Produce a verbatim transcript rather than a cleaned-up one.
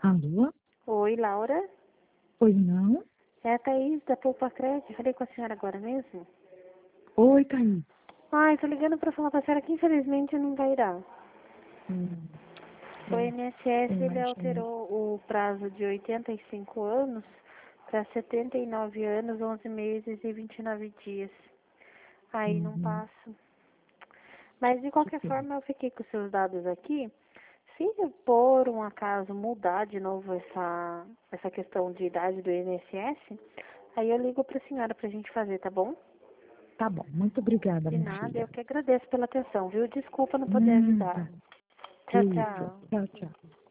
Alô? Oi, Laura. Oi, não? É a Thaís da Poupa Crédito. Falei com a senhora agora mesmo? Oi, Thaís. Ai, tô ligando pra falar pra senhora que infelizmente não vai dar. Hum, O é, INSS, ele imagina. alterou o prazo de oitenta e cinco anos para setenta e nove anos, onze meses e vinte e nove dias. Aí não Uhum, passa. Mas de que qualquer pena. forma, eu fiquei com os seus dados aqui. Se por um acaso mudar de novo essa, essa questão de idade do INSS, aí eu ligo pra senhora pra gente fazer, tá bom? Tá bom, muito obrigada, De minha nada, eu filha. que agradeço pela atenção, viu? Desculpa não poder ajudar. Nada. Que Tchau, isso. tchau. Tchau, tchau.